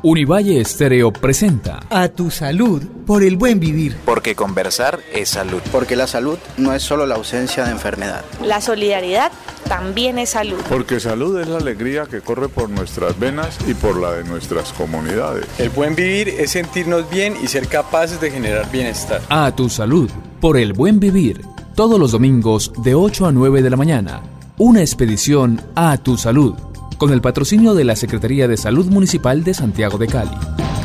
Univalle Estéreo presenta A tu salud, por el buen vivir. Porque conversar es salud. Porque la salud no es solo la ausencia de enfermedad. La solidaridad también es salud. Porque salud es la alegría que corre por nuestras venas y por la de nuestras comunidades. El buen vivir es sentirnos bien y ser capaces de generar bienestar. A tu salud, por el buen vivir. Todos los domingos de 8 a 9 de la mañana. Una expedición a tu salud. Con el patrocinio de la Secretaría de Salud Municipal de Santiago de Cali.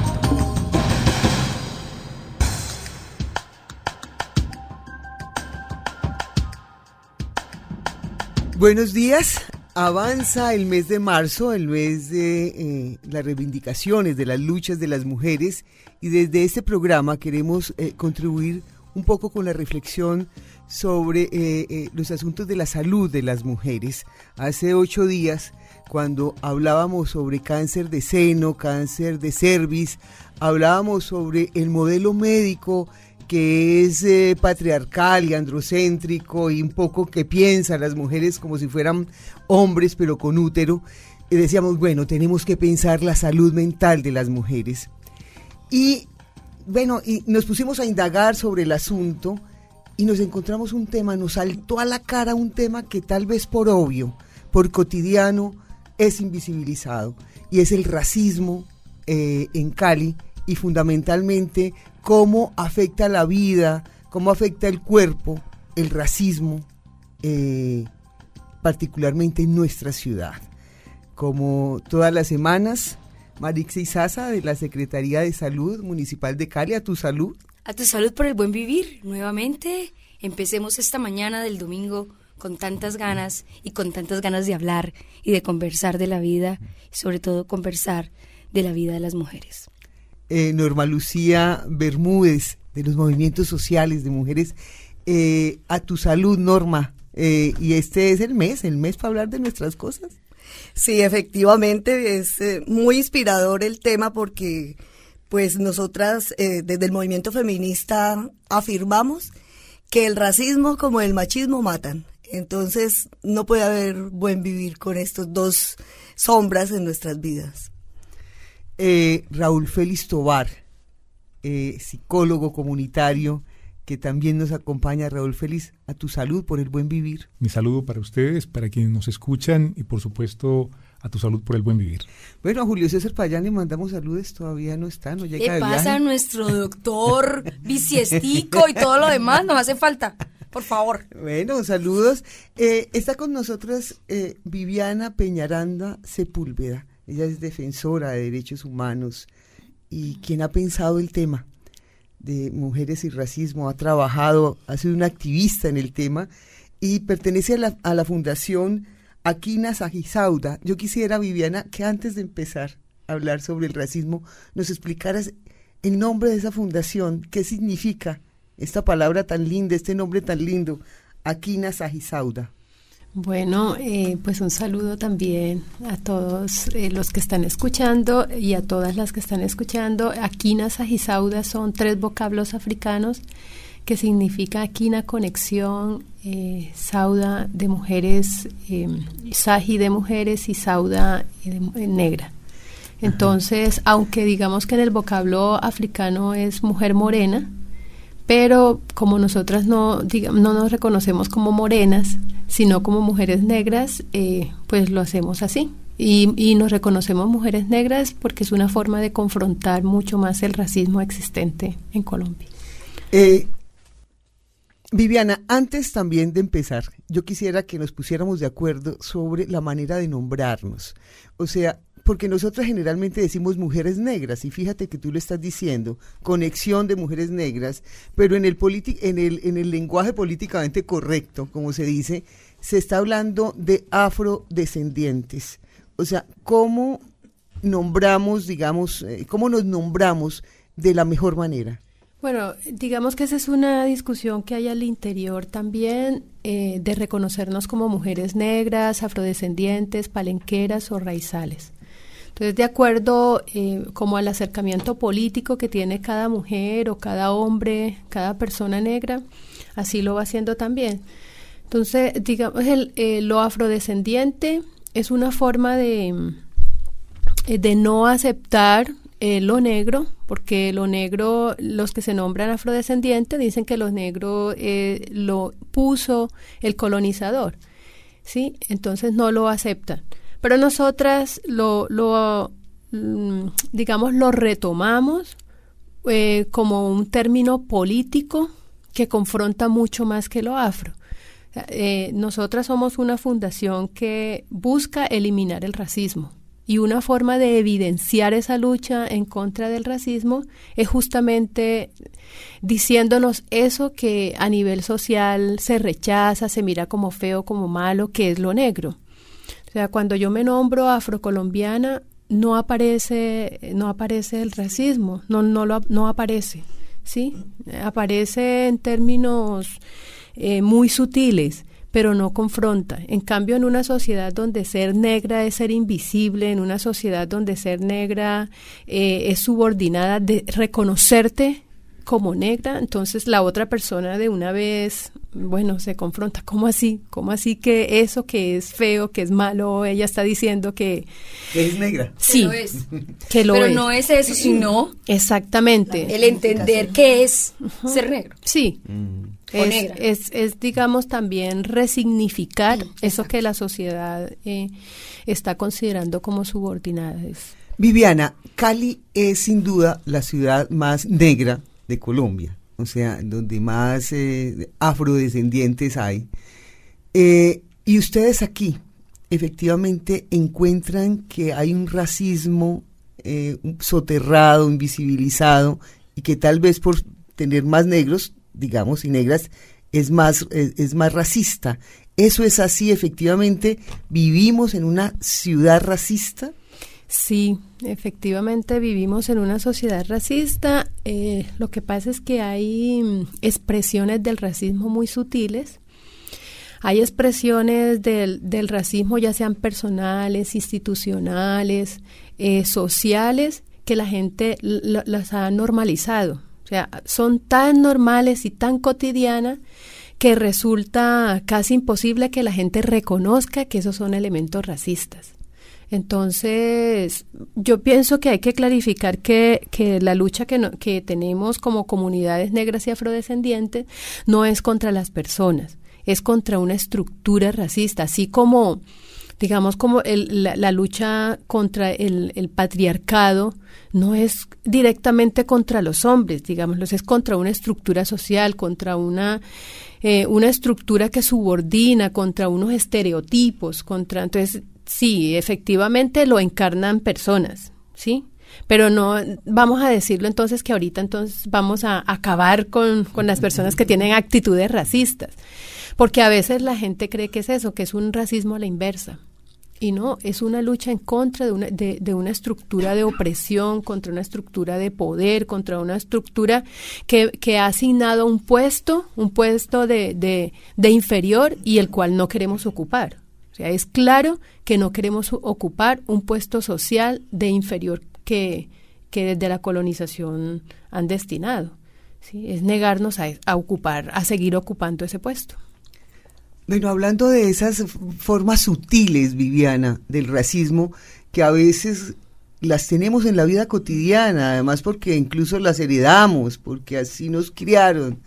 Buenos días. Avanza el mes de marzo, el mes de las reivindicaciones, de las luchas de las mujeres, y desde este programa queremos contribuir un poco con la reflexión sobre los asuntos de la salud de las mujeres. Hace 8 días, cuando hablábamos sobre cáncer de seno, cáncer de cervix, hablábamos sobre el modelo médico que es patriarcal y androcéntrico y un poco que piensa a las mujeres como si fueran hombres pero con útero, y decíamos, bueno, tenemos que pensar la salud mental de las mujeres. Y bueno, y nos pusimos a indagar sobre el asunto y nos encontramos un tema, nos saltó a la cara un tema que tal vez por obvio, por cotidiano, es invisibilizado, y es el racismo en Cali, y fundamentalmente cómo afecta la vida, cómo afecta el cuerpo, el racismo, particularmente en nuestra ciudad. Como todas las semanas, Marixa Izaza, de la Secretaría de Salud Municipal de Cali. A tu salud. A tu salud por el buen vivir. Nuevamente, empecemos esta mañana del domingo con tantas ganas y con tantas ganas de hablar y de conversar de la vida, y sobre todo conversar de la vida de las mujeres. Norma Lucía Bermúdez, de los movimientos sociales de mujeres. A tu salud, Norma. Y este es el mes para hablar de nuestras cosas. Sí, efectivamente, es muy inspirador el tema porque pues nosotras desde el movimiento feminista afirmamos que el racismo como el machismo matan. Entonces no puede haber buen vivir con estos dos sombras en nuestras vidas. Raúl Félix Tovar, psicólogo comunitario, que también nos acompaña. Raúl Félix, a tu salud por el buen vivir. Mi saludo para ustedes, para quienes nos escuchan y por supuesto a tu salud por el buen vivir. Bueno, a Julio César Payán le mandamos saludos, todavía no está, no llega de viaje. ¿Qué pasa a nuestro doctor bisiestico y todo lo demás? Nos hace falta, por favor. Bueno, saludos. Está con nosotras Viviana Peñaranda Sepúlveda. Ella es defensora de derechos humanos y quien ha pensado el tema de mujeres y racismo, ha trabajado, ha sido una activista en el tema y pertenece a la Fundación Aquina Sagisauda. Yo quisiera, Viviana, que antes de empezar a hablar sobre el racismo, nos explicaras el nombre de esa fundación, qué significa esta palabra tan linda, este nombre tan lindo, Aquina Sagisauda. Bueno, pues un saludo también a todos los que están escuchando y a todas las que están escuchando. Aquina Sagisauda son 3 vocablos africanos que significa Aquina conexión, Sauda de mujeres, Saji de mujeres y Sauda negra. Entonces, aunque digamos que en el vocablo africano es mujer morena, pero como nosotras no nos reconocemos como morenas, sino como mujeres negras, pues lo hacemos así. Y nos reconocemos mujeres negras porque es una forma de confrontar mucho más el racismo existente en Colombia. Viviana, antes también de empezar, yo quisiera que nos pusiéramos de acuerdo sobre la manera de nombrarnos. O sea, porque nosotros generalmente decimos mujeres negras, y fíjate que tú lo estás diciendo, conexión de mujeres negras, pero en el lenguaje políticamente correcto, como se dice, se está hablando de afrodescendientes. O sea, ¿cómo nombramos, digamos, cómo nos nombramos de la mejor manera? Bueno, digamos que esa es una discusión que hay al interior también de reconocernos como mujeres negras, afrodescendientes, palenqueras o raizales. Entonces, de acuerdo como al acercamiento político que tiene cada mujer o cada hombre, cada persona negra, así lo va haciendo también. Entonces, digamos, lo afrodescendiente es una forma de no aceptar lo negro, porque lo negro, los que se nombran afrodescendientes dicen que lo negro lo puso el colonizador, ¿sí? Entonces no lo aceptan. Pero nosotras digamos, lo retomamos como un término político que confronta mucho más que lo afro. Nosotras somos una fundación que busca eliminar el racismo. Y una forma de evidenciar esa lucha en contra del racismo es justamente diciéndonos eso que a nivel social se rechaza, se mira como feo, como malo, que es lo negro. O sea, cuando yo me nombro afrocolombiana, no aparece el racismo, no aparece, ¿sí? Aparece en términos muy sutiles, pero no confronta. En cambio, en una sociedad donde ser negra es ser invisible, en una sociedad donde ser negra es subordinada, de reconocerte como negra, entonces la otra persona de una vez, bueno, se confronta. ¿Cómo así? ¿Cómo así que eso que es feo, que es malo, ella está diciendo que es negra? Sí, que lo es. Que lo pero es. no es eso, sino exactamente el entender qué es ser negro. Sí. Es, digamos, también resignificar eso que la sociedad está considerando como subordinadas. Viviana, Cali es sin duda la ciudad más negra de Colombia, o sea, donde más afrodescendientes hay. Y ustedes aquí efectivamente encuentran que hay un racismo soterrado, invisibilizado, y que tal vez por tener más negros, digamos, y negras, es más racista. ¿Eso es así? ¿Efectivamente vivimos en una ciudad racista? Sí, efectivamente vivimos en una sociedad racista. Lo que pasa es que hay expresiones del racismo muy sutiles. Hay expresiones del racismo, ya sean personales, institucionales, sociales, que la gente las ha normalizado. O sea, son tan normales y tan cotidianas que resulta casi imposible que la gente reconozca que esos son elementos racistas. Entonces, yo pienso que hay que clarificar que la lucha que tenemos como comunidades negras y afrodescendientes no es contra las personas, es contra una estructura racista, así como, digamos, como la lucha contra el patriarcado no es directamente contra los hombres, digámoslo, es contra una estructura social, contra una estructura que subordina, contra unos estereotipos, entonces, sí, efectivamente lo encarnan personas, ¿sí? Pero no vamos a decirlo entonces que ahorita vamos a acabar con las personas que tienen actitudes racistas, porque a veces la gente cree que es eso, que es un racismo a la inversa. Y no, es una lucha en contra de una estructura de opresión, contra una estructura de poder, contra una estructura que ha asignado un puesto de inferior y el cual no queremos ocupar. O sea, es claro que no queremos ocupar un puesto social de inferior que desde la colonización han destinado, ¿sí? Es negarnos a seguir ocupando ese puesto. Bueno, hablando de esas formas sutiles, Viviana, del racismo, que a veces las tenemos en la vida cotidiana, además porque incluso las heredamos, porque así nos criaron.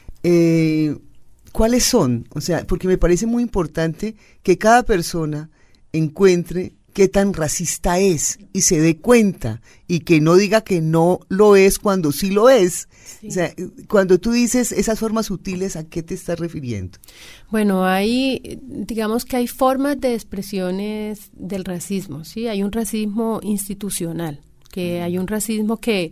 ¿Cuáles son? O sea, porque me parece muy importante que cada persona encuentre qué tan racista es y se dé cuenta y que no diga que no lo es cuando sí lo es. Sí. O sea, cuando tú dices esas formas sutiles, ¿a qué te estás refiriendo? Bueno, digamos que hay formas de expresiones del racismo, ¿sí? Hay un racismo institucional, que hay un racismo que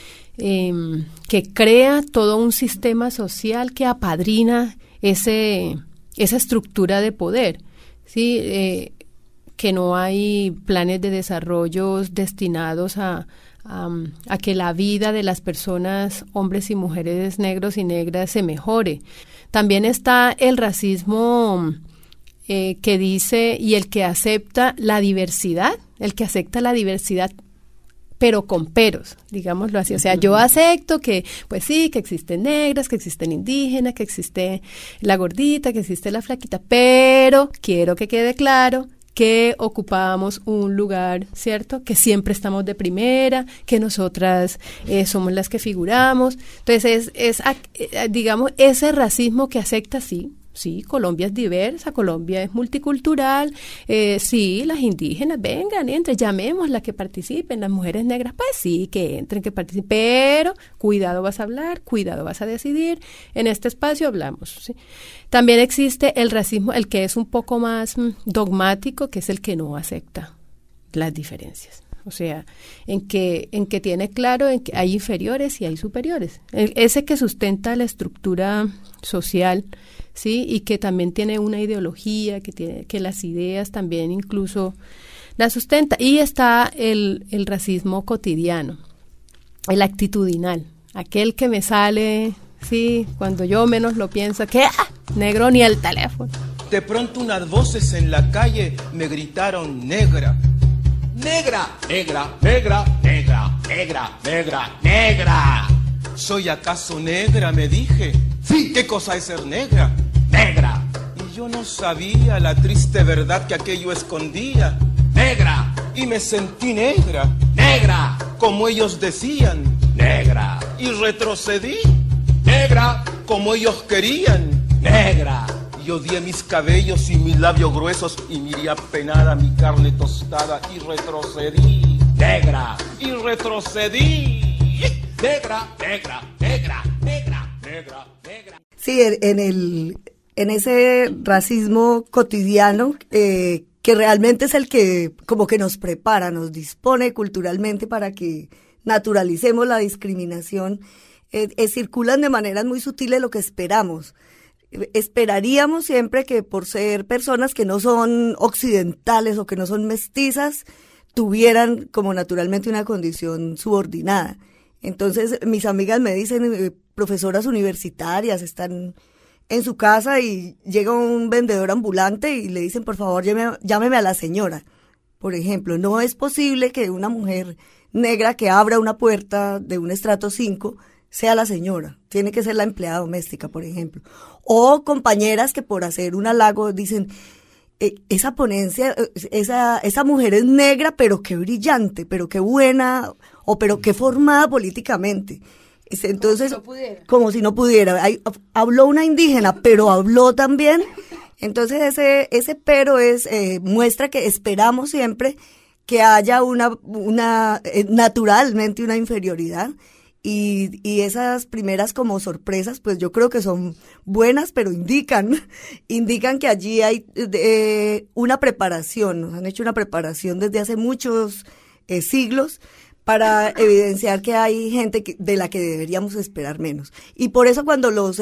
crea todo un sistema social que apadrina esa estructura de poder, ¿sí? Que no hay planes de desarrollo destinados a que la vida de las personas, hombres y mujeres, negros y negras, se mejore. También está el racismo que dice y el que acepta la diversidad, pero con peros, digámoslo así. O sea, yo acepto que, pues sí, que existen negras, que existen indígenas, que existe la gordita, que existe la flaquita, pero quiero que quede claro que ocupábamos un lugar, ¿cierto? Que siempre estamos de primera, que nosotras somos las que figuramos. Entonces, digamos, ese racismo que acepta, sí, Colombia es diversa, Colombia es multicultural, sí, las indígenas, vengan, entren, llamémoslas que participen, las mujeres negras, pues sí, que entren, que participen, pero cuidado vas a hablar, cuidado vas a decidir, en este espacio hablamos, ¿sí? También existe el racismo, el que es un poco más dogmático, que es el que no acepta las diferencias. O sea, en que tiene claro en que hay inferiores y hay superiores. Ese que sustenta la estructura social, ¿sí? Y que también tiene una ideología, que las ideas también incluso la sustenta. Y está el racismo cotidiano, el actitudinal, aquel que me sale, sí, cuando yo menos lo pienso, que negro ni el teléfono. De pronto unas voces en la calle me gritaron negra. Negra, negra, negra, negra, negra, negra, negra. ¿Soy acaso negra? Me dije. Sí. ¿Qué cosa es ser negra? Negra. Y yo no sabía la triste verdad que aquello escondía. Negra. Y me sentí negra. Negra. Como ellos decían. Negra. Y retrocedí. Negra. Como ellos querían. Negra. Y odié mis cabellos y mis labios gruesos y miré apenada mi carne tostada y retrocedí. Negra. Y retrocedí. Negra, negra, negra, negra, negra, negra. Sí, en ese racismo cotidiano que realmente es el que como que nos prepara, nos dispone culturalmente para que naturalicemos la discriminación, circulan de maneras muy sutiles lo que esperamos. Esperaríamos siempre que por ser personas que no son occidentales o que no son mestizas, tuvieran como naturalmente una condición subordinada. Entonces mis amigas me dicen, profesoras universitarias, están en su casa y llega un vendedor ambulante y le dicen, por favor, llámeme a la señora. Por ejemplo, no es posible que una mujer negra que abra una puerta de un estrato 5 sea la señora, tiene que ser la empleada doméstica, por ejemplo. O compañeras que por hacer un halago dicen, esa ponencia, esa mujer es negra, pero qué brillante, pero qué buena, o pero qué formada políticamente. Entonces, como si no pudiera. Habló una indígena, pero habló también. Entonces ese pero muestra que esperamos siempre que haya naturalmente una inferioridad. Y esas primeras como sorpresas, pues yo creo que son buenas, pero indican que allí hay una preparación, nos han hecho una preparación desde hace muchos siglos para evidenciar que hay gente de la que deberíamos esperar menos. Y por eso cuando los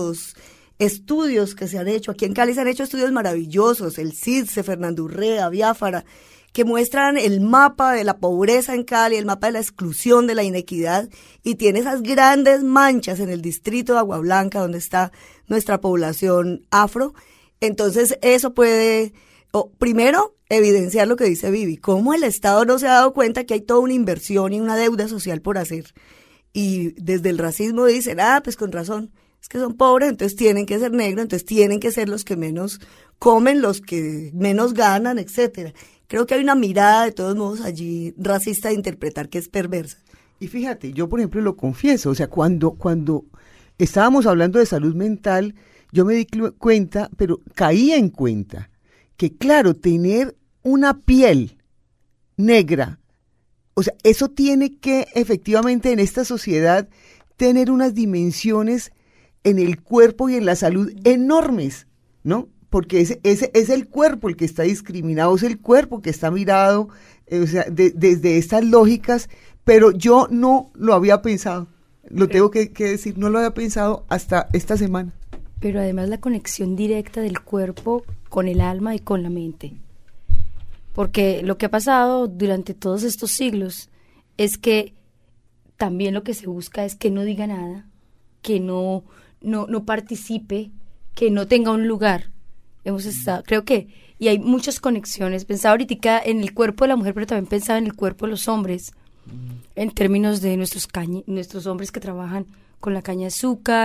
estudios que se han hecho, aquí en Cali se han hecho estudios maravillosos, el CIDSE, Fernando Urrea, Biafara, que muestran el mapa de la pobreza en Cali, el mapa de la exclusión, de la inequidad, y tiene esas grandes manchas en el distrito de Agua Blanca, donde está nuestra población afro. Entonces eso puede, primero, evidenciar lo que dice Vivi, cómo el Estado no se ha dado cuenta que hay toda una inversión y una deuda social por hacer. Y desde el racismo dicen, pues con razón, es que son pobres, entonces tienen que ser negros, entonces tienen que ser los que menos comen, los que menos ganan, etcétera. Creo que hay una mirada, de todos modos, allí racista de interpretar que es perversa. Y fíjate, yo por ejemplo lo confieso, o sea, cuando estábamos hablando de salud mental, yo me di cuenta, pero caía en cuenta, que claro, tener una piel negra, o sea, eso tiene que efectivamente en esta sociedad tener unas dimensiones en el cuerpo y en la salud enormes, ¿no? Porque es el cuerpo el que está discriminado, es el cuerpo que está mirado, o sea, desde estas lógicas, pero yo no lo había pensado, lo tengo que decir, no lo había pensado hasta esta semana. Pero además la conexión directa del cuerpo con el alma y con la mente. Porque lo que ha pasado durante todos estos siglos es que también lo que se busca es que no diga nada, que no participe, que no tenga un lugar. Hemos estado, creo que, y hay muchas conexiones. Pensaba ahorita en el cuerpo de la mujer, pero también pensaba en el cuerpo de los hombres, en términos de nuestros hombres que trabajan con la caña de azúcar,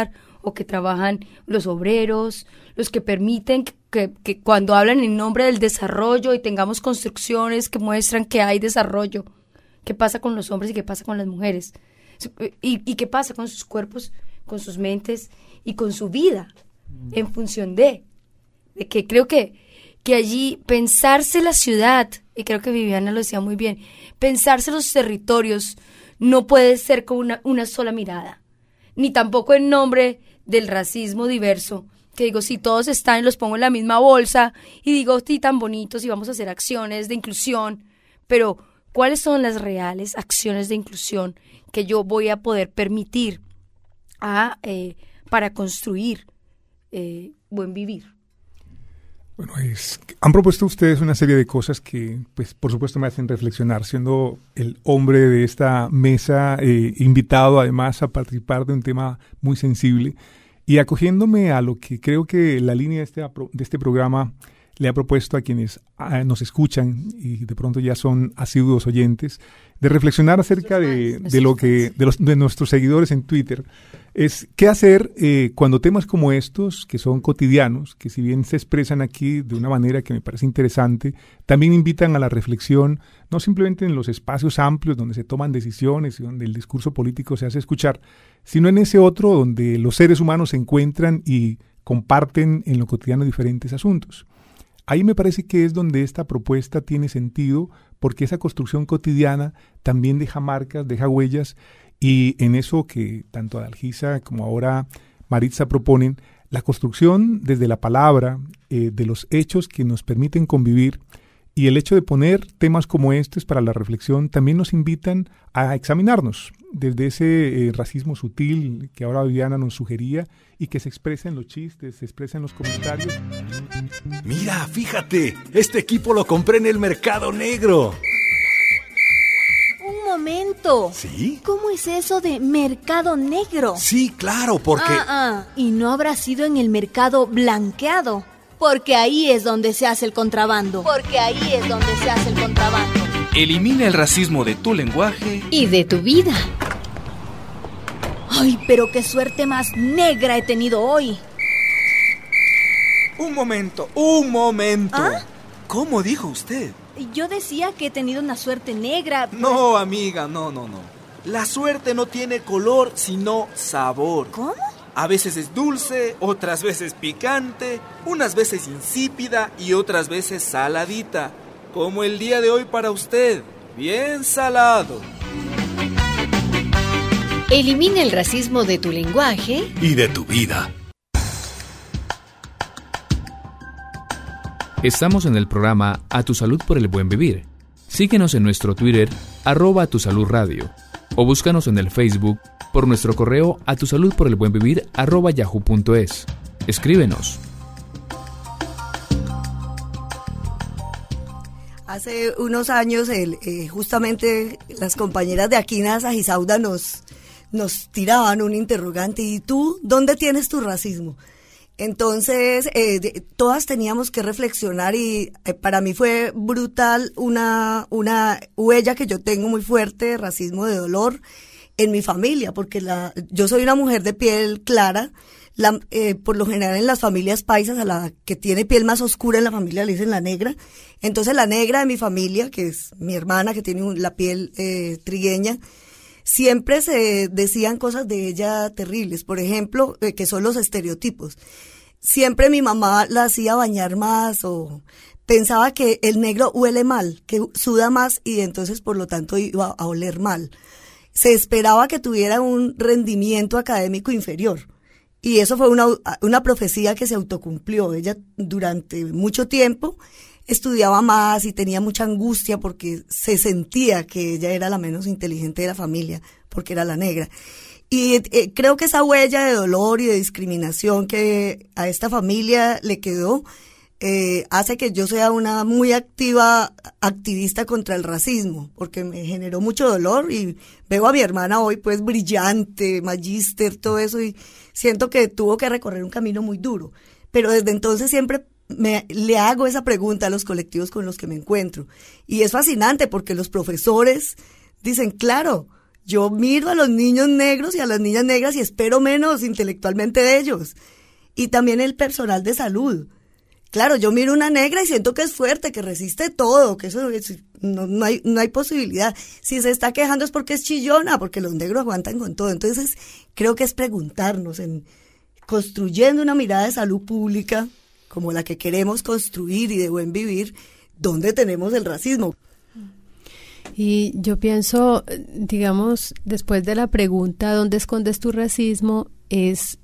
o que trabajan los obreros, los que permiten que cuando hablan en nombre del desarrollo y tengamos construcciones que muestran que hay desarrollo, qué pasa con los hombres y qué pasa con las mujeres, y qué pasa con sus cuerpos, con sus mentes y con su vida, en función de que creo que allí pensarse la ciudad, y creo que Viviana lo decía muy bien, pensarse los territorios no puede ser con una sola mirada, ni tampoco en nombre del racismo diverso, que digo, si todos están y los pongo en la misma bolsa, y digo, sí, tan bonitos, y vamos a hacer acciones de inclusión, pero ¿cuáles son las reales acciones de inclusión que yo voy a poder permitir para construir buen vivir? Bueno, han propuesto ustedes una serie de cosas que, pues, por supuesto me hacen reflexionar, siendo el hombre de esta mesa, invitado además a participar de un tema muy sensible y acogiéndome a lo que creo que la línea de este programa le ha propuesto a quienes nos escuchan y de pronto ya son asiduos oyentes, de reflexionar acerca de nuestros seguidores en Twitter, es qué hacer cuando temas como estos, que son cotidianos, que si bien se expresan aquí de una manera que me parece interesante, también invitan a la reflexión, no simplemente en los espacios amplios donde se toman decisiones y donde el discurso político se hace escuchar, sino en ese otro donde los seres humanos se encuentran y comparten en lo cotidiano diferentes asuntos. Ahí me parece que es donde esta propuesta tiene sentido, porque esa construcción cotidiana también deja marcas, deja huellas, y en eso que tanto Adalgisa como ahora Maritza proponen, la construcción desde la palabra, de los hechos que nos permiten convivir, y el hecho de poner temas como estos para la reflexión también nos invitan a examinarnos desde ese racismo sutil que ahora Viviana nos sugería y que se expresa en los chistes, se expresa en los comentarios. Mira, fíjate, este equipo lo compré en el mercado negro. Un momento. ¿Sí? ¿Cómo es eso de mercado negro? Sí, claro, porque... ¿Y no habrá sido en el mercado blanqueado? Porque ahí es donde se hace el contrabando. Elimina el racismo de tu lenguaje y de tu vida. Ay, pero qué suerte más negra he tenido hoy. Un momento. ¿Ah? ¿Cómo dijo usted? Yo decía que he tenido una suerte negra. Pues... No, amiga, no. La suerte no tiene color, sino sabor. ¿Cómo? A veces es dulce, otras veces picante, unas veces insípida y otras veces saladita. Como el día de hoy para usted, bien salado. Elimina el racismo de tu lenguaje y de tu vida. Estamos en el programa A Tu Salud por el Buen Vivir. Síguenos en nuestro Twitter, @tusalud_radio, o búscanos en el Facebook por nuestro correo atusaludporelbuenvivir@yahoo.es. Escríbenos. Hace unos años, justamente las compañeras de Aquinas Agisauda nos tiraban un interrogante: ¿y tú dónde tienes tu racismo? Entonces, todas teníamos que reflexionar y para mí fue brutal una huella que yo tengo muy fuerte de racismo, de dolor en mi familia, porque yo soy una mujer de piel clara. Por lo general en las familias paisas a la que tiene piel más oscura en la familia le dicen la negra. Entonces la negra de mi familia, que es mi hermana que tiene la piel trigueña, siempre se decían cosas de ella terribles. Por ejemplo, que son los estereotipos. Siempre mi mamá la hacía bañar más o pensaba que el negro huele mal, que suda más y entonces por lo tanto iba a oler mal. Se esperaba que tuviera un rendimiento académico inferior. Y eso fue una profecía que se autocumplió. Ella durante mucho tiempo estudiaba más y tenía mucha angustia porque se sentía que ella era la menos inteligente de la familia, porque era la negra. Y creo que esa huella de dolor y de discriminación que a esta familia le quedó, hace que yo sea una muy activista contra el racismo, porque me generó mucho dolor y veo a mi hermana hoy pues brillante, magíster, todo eso, y siento que tuvo que recorrer un camino muy duro, pero desde entonces siempre le hago esa pregunta a los colectivos con los que me encuentro, y es fascinante porque los profesores dicen, claro, Yo miro a los niños negros y a las niñas negras y espero menos intelectualmente de ellos. Y también el personal de salud. Claro, yo miro una negra y siento que es fuerte, que resiste todo, que eso no hay posibilidad. Si se está quejando es porque es chillona, porque los negros aguantan con todo. Entonces, creo que es preguntarnos, construyendo una mirada de salud pública, como la que queremos construir y de buen vivir, ¿dónde tenemos el racismo? Y yo pienso, digamos, después de la pregunta ¿dónde escondes tu racismo? Es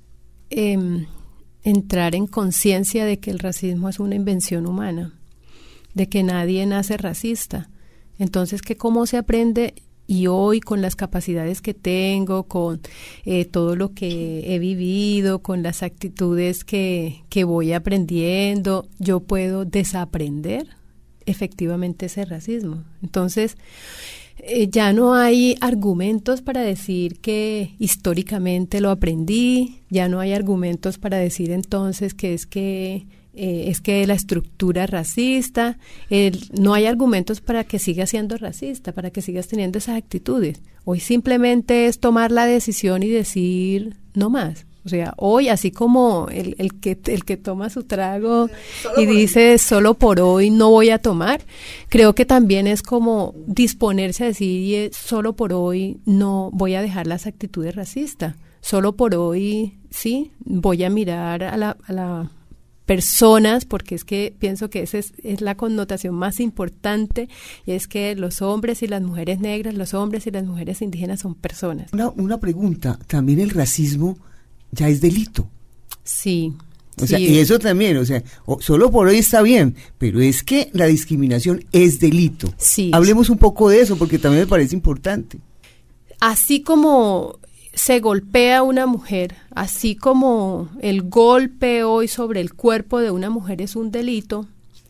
entrar en conciencia de que el racismo es una invención humana, de que nadie nace racista. Entonces, ¿que cómo se aprende? Y hoy, con las capacidades que tengo, con todo lo que he vivido, con las actitudes que voy aprendiendo, yo puedo desaprender efectivamente ese racismo. Entonces, ya no hay argumentos para decir que históricamente lo aprendí, ya no hay argumentos para decir entonces que es que la estructura es racista, no hay argumentos para que sigas siendo racista, para que sigas teniendo esas actitudes. Hoy simplemente es tomar la decisión y decir no más. O sea, hoy, así como el que toma su trago y dice solo por hoy no voy a tomar, creo que también es como disponerse a decir solo por hoy no voy a dejar las actitudes racistas, solo por hoy sí voy a mirar a la personas, porque es que pienso que esa es la connotación más importante, y es que los hombres y las mujeres negras, los hombres y las mujeres indígenas son personas. Una pregunta, también el racismo ya es delito. Sí. O sea, y eso también, o sea, solo por hoy está bien, pero es que la discriminación es delito. Sí. Hablemos un poco de eso, porque también me parece importante. Así como se golpea a una mujer, así como el golpe hoy sobre el cuerpo de una mujer es un delito,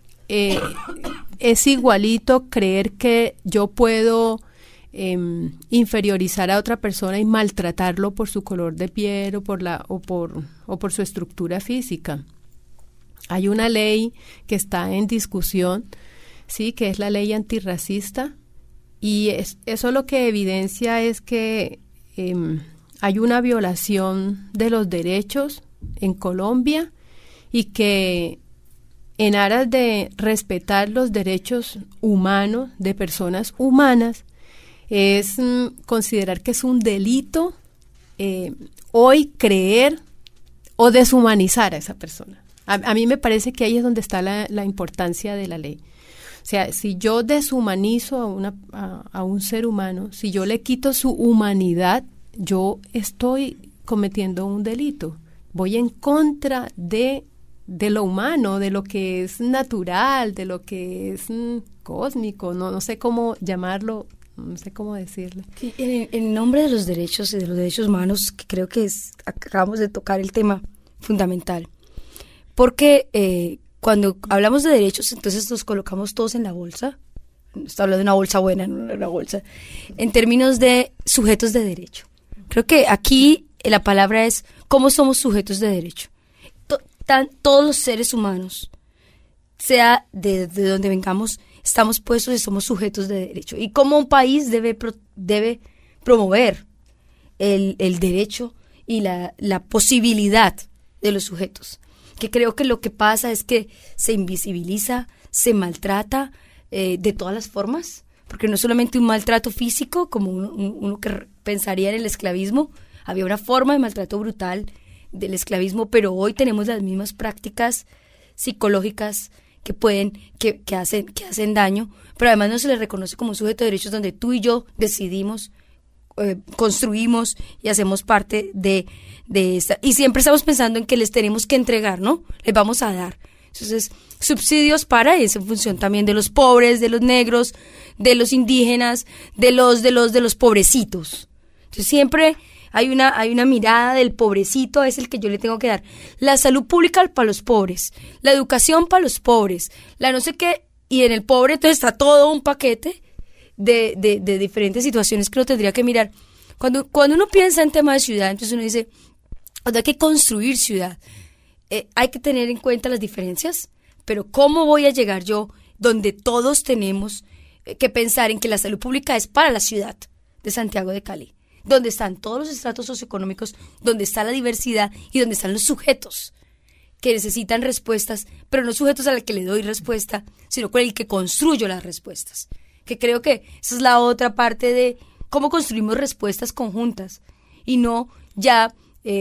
es igualito creer que yo puedo inferiorizar a otra persona y maltratarlo por su color de piel o por su estructura física. Hay una ley que está en discusión, sí, que es la ley antirracista, y eso lo que evidencia es que hay una violación de los derechos en Colombia, y que en aras de respetar los derechos humanos de personas humanas, es considerar que es un delito hoy creer o deshumanizar a esa persona. A mí me parece que ahí es donde está la importancia de la ley. O sea, si yo deshumanizo a un ser humano, si yo le quito su humanidad, yo estoy cometiendo un delito. Voy en contra de lo humano, de lo que es natural, de lo que es cósmico, no sé cómo llamarlo, no sé cómo decirlo. Sí, en nombre de los derechos y de los derechos humanos, que creo que acabamos de tocar el tema fundamental, porque cuando hablamos de derechos, entonces nos colocamos todos en la bolsa. Estoy hablando de una bolsa buena, no una bolsa, en términos de sujetos de derecho. Creo que aquí la palabra es cómo somos sujetos de derecho. Todos los seres humanos, sea de donde vengamos, estamos puestos y somos sujetos de derecho. Y como un país debe promover el derecho y la posibilidad de los sujetos. Que creo que lo que pasa es que se invisibiliza, se maltrata de todas las formas, porque no solamente un maltrato físico, como uno que pensaría en el esclavismo. Había una forma de maltrato brutal del esclavismo, pero hoy tenemos las mismas prácticas psicológicas que hacen daño, pero además no se les reconoce como un sujeto de derechos donde tú y yo decidimos, construimos y hacemos parte de esta. Y siempre estamos pensando en que les tenemos que entregar, ¿no? Les vamos a dar. Entonces, subsidios es en función también de los pobres, de los negros, de los indígenas, de los pobrecitos. Entonces, siempre hay una mirada del pobrecito, es el que yo le tengo que dar. La salud pública para los pobres, la educación para los pobres, la no sé qué, y en el pobre entonces está todo un paquete de diferentes situaciones que uno tendría que mirar. Cuando uno piensa en tema de ciudad, entonces uno dice, cuando hay que construir ciudad, hay que tener en cuenta las diferencias, pero ¿cómo voy a llegar yo donde todos tenemos que pensar en que la salud pública es para la ciudad? de Santiago de Cali, donde están todos los estratos socioeconómicos, donde está la diversidad y donde están los sujetos que necesitan respuestas, pero no sujetos al que le doy respuesta, sino con el que construyo las respuestas. Que creo que esa es la otra parte de cómo construimos respuestas conjuntas y no ya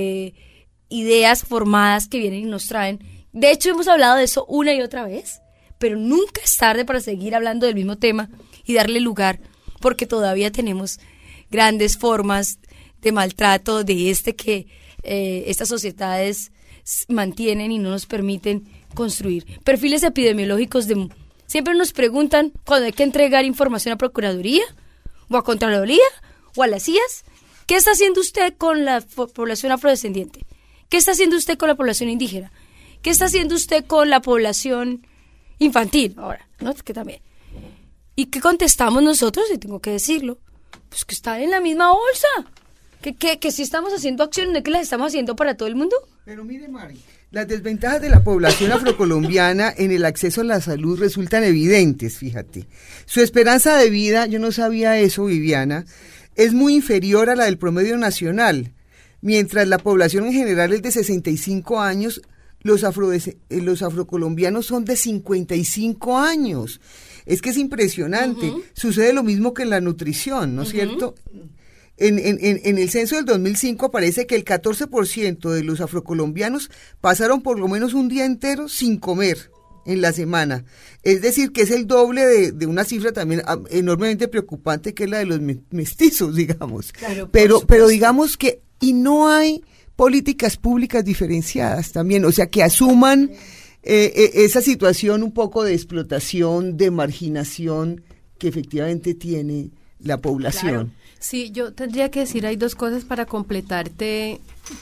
ideas formadas que vienen y nos traen. De hecho, hemos hablado de eso una y otra vez, pero nunca es tarde para seguir hablando del mismo tema y darle lugar, porque todavía tenemos grandes formas de maltrato de que estas sociedades mantienen y no nos permiten construir. Perfiles epidemiológicos siempre nos preguntan cuando hay que entregar información a Procuraduría o a Contraloría o a las CIAs, ¿qué está haciendo usted con la población afrodescendiente? ¿Qué está haciendo usted con la población indígena? ¿Qué está haciendo usted con la población infantil? Ahora, ¿no? Es que también. ¿Y qué contestamos nosotros? Y tengo que decirlo. Pues que están en la misma bolsa. Que si estamos haciendo acciones, ¿no es que las estamos haciendo para todo el mundo? Pero mire, Mari, las desventajas de la población afrocolombiana en el acceso a la salud resultan evidentes, fíjate. Su esperanza de vida, yo no sabía eso, Viviana, es muy inferior a la del promedio nacional. Mientras la población en general es de 65 años, los afrocolombianos son de 55 años. Es que es impresionante. Sucede lo mismo que en la nutrición, ¿no es cierto? En el censo del 2005 aparece que el 14% de los afrocolombianos pasaron por lo menos un día entero sin comer en la semana. Es decir, que es el doble de una cifra también enormemente preocupante, que es la de los mestizos, digamos. Claro, pero digamos que, y no hay políticas públicas diferenciadas también, o sea, que asuman esa situación un poco de explotación, de marginación que efectivamente tiene la población. Claro. Sí, yo tendría que decir, hay dos cosas para completarte,